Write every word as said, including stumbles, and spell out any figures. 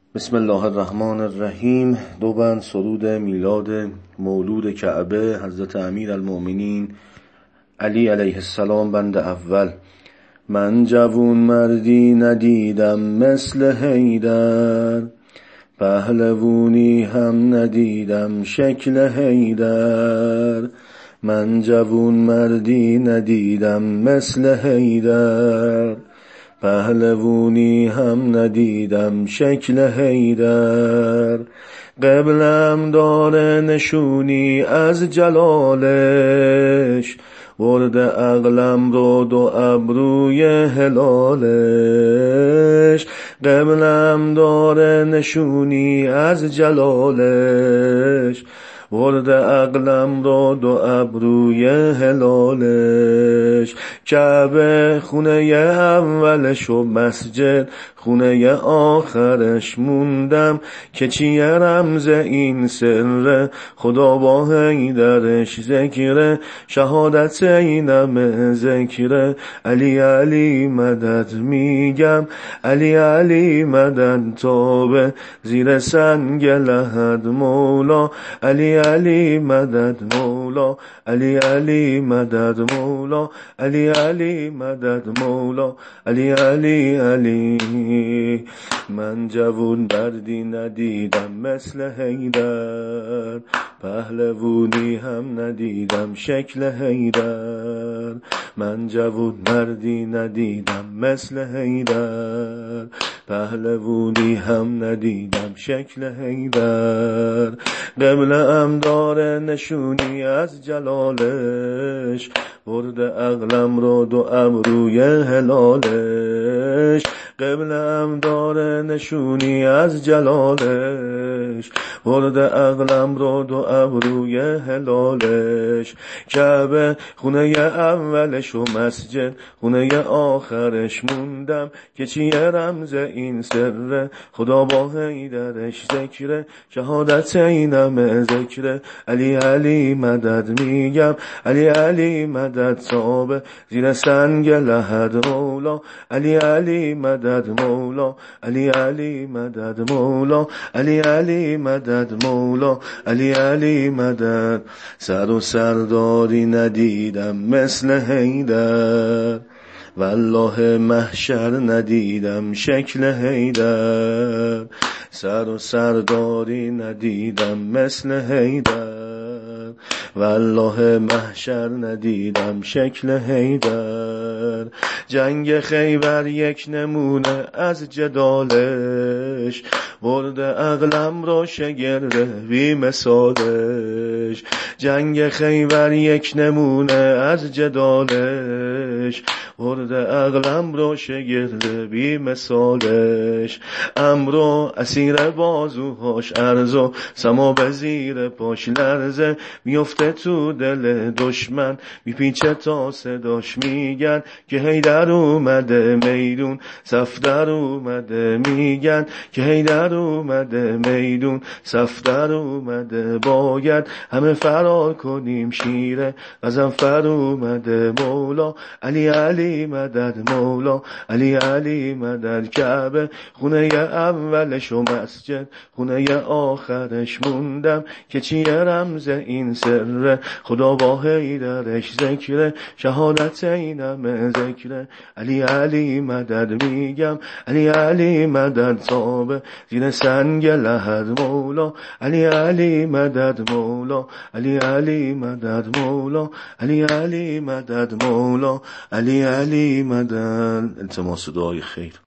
بسم الله الرحمن الرحیم. دو بند سرود میلاد مولود کعبه حضرت امیر المؤمنین علی علیه السلام. بند اول. من جوون مردی ندیدم مثل حیدر، پهلوونی هم ندیدم شکل حیدر. من جوون مردی ندیدم مثل حیدر، پهلوونی هم ندیدم شکل حیدر. قبلم داره نشونی از جلالش، برده عقلم رو دو ابروی هلالش. قبلم داره نشونی از جلالش، برده عقلم رو دو ابروی هلالش. کعبه خونه اولش و مسجد خونه آخرش، موندم که چیه رمز این سر، خدا با حیدرش ذکره، شهادت اینم ذکره. علی علی مدد میگم، علی علی مدد توبه زیر سنگ لحد مولا. علی علی مدد مولا، علی علی مدد مولا، علی علی مدد مولا، علی علی علی. من جوون مردی ندیدم مثل حیدر، پهلوونی هم ندیدم شکل حیدر. من جوون مردی ندیدم مثل حیدر، پهلوونی هم ندیدم شکل حیدر. قبلم داره نشونی از جلالش، برده عقلم رو دو ابروی هلالش. قبلم داره نشونی از جلالش، برده عقلم رو دو ابروی هلالش. کعبه خونه اولش و مسجد خونه آخرش، موندم که چیه رمز این سر، خدا با حیدرش ذکره، شهادت اینم ذکره. علی علی مدد میگم، علی علی مدد صابه زیر سنگ لحد مولا. علی علی مدد مولا، علی علی مدد مولا، علی علی مدد مولا، علی علی مدد. سر و سرداری ندیدم مثل حیدر، والله محشر ندیدم شکل حیدر. سر و سرداری ندیدم مثل حیدر، والله محشر ندیدم شکل حیدر. جنگ خیبر یک نمونه از جدالش، برده عقلم رو شگرده بی مثالش. جنگ خیبر یک نمونه از جدالش، برده عقلم رو شگرده بی مثالش. امرو اسیر بازوهاش ارزو، سما به زیر پاش لرزه، میفته تو دل دشمن، میپیچه تا صداش میگن که حیدر اومده میدون، صفدر اومده میگن که حیدر اومده میدون، صفدر اومده. باید همه فرار کنیم شیره غضنفر اومده مولا. علی علی مدد مولا، علی علی مدد. کعبه خونه اولش و مسجد خونه آخرش، موندم که چیه رمز این سر، خدا با حیدرش ذکره، شهادت اینم ذکره. علی علی مدد میگم، علی علی مدد صابه زیر سنگ لحد مولا. علی علی مدد مولا، علی علی مدد مولا، علی علی مدد مولا، علی علی مدد. التماس دعای خیر.